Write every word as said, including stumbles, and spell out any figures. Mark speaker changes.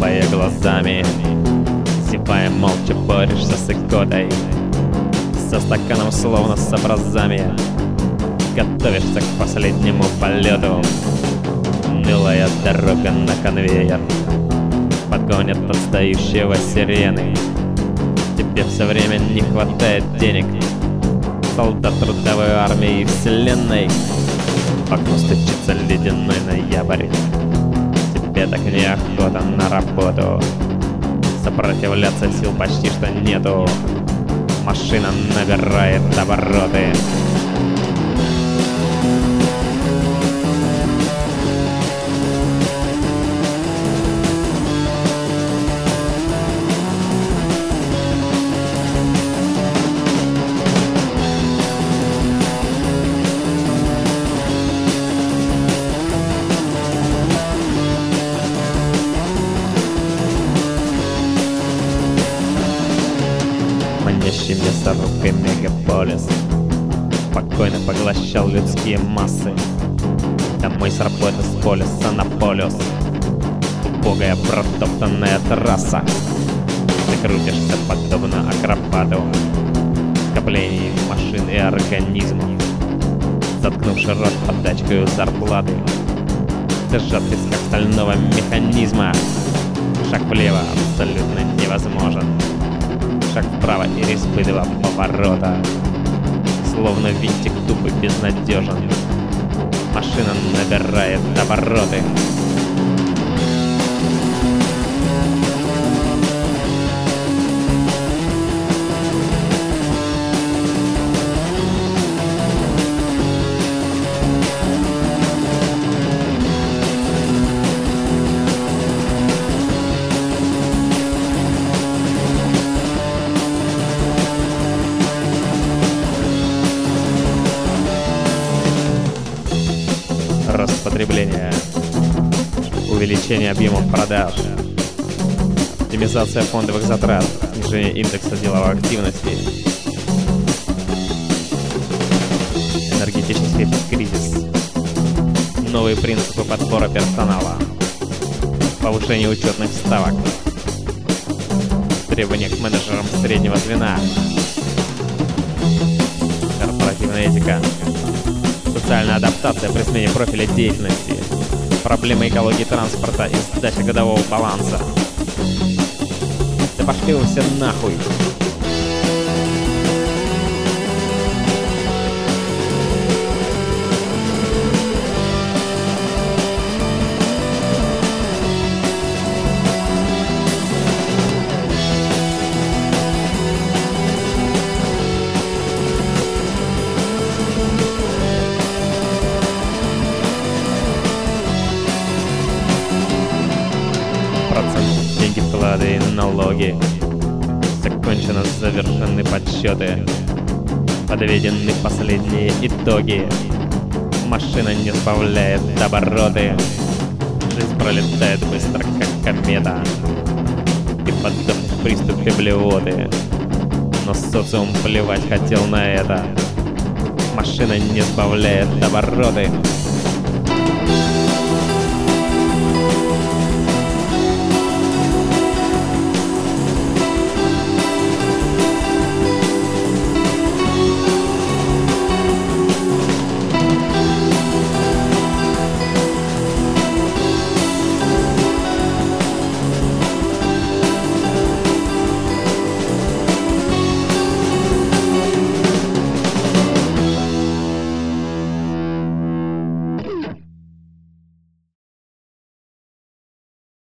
Speaker 1: хлопая глазами, зевая молча борешься с икотой, со стаканом словно с образами, готовишься к последнему полету. Унылая дорога на конвейер погонят отстающего сирены. Тебе все время не хватает денег, солдат трудовой армии вселенной. В окно стучится ледяной ноябрь, тебе так неохота на работу, сопротивляться сил почти что нету. Машина набирает обороты. Манящий мясорубкой мегаполис спокойно поглощал людские массы. Домой с работы, с полюса на полюс, убогая протоптанная трасса. Ты крутишься подобно акробату, скоплений машин и организмов, заткнувши рот подачкою зарплаты. Держат как стального механизма. Шаг влево абсолютно невозможен, шаг вправо и респы два поворота. Словно винтик тупо безнадежен, машина набирает обороты. Рост потребления, увеличение объемов продаж, оптимизация фондовых затрат, снижение индекса деловой активности, энергетический кризис, новые принципы подбора персонала, повышение учетных ставок, требования к менеджерам среднего звена, корпоративная этика, социальная адаптация при смене профиля деятельности, проблемы экологии транспорта и сдача годового баланса. Да пошли вы все нахуй! Деньги, вклады и налоги. Закончено, завершены подсчеты, подведены последние итоги. Машина не сбавляет обороты, жизнь пролетает быстро, как комета. Ты поддохнешь в приступе блевоты, но социум плевать хотел на это. Машина не сбавляет обороты.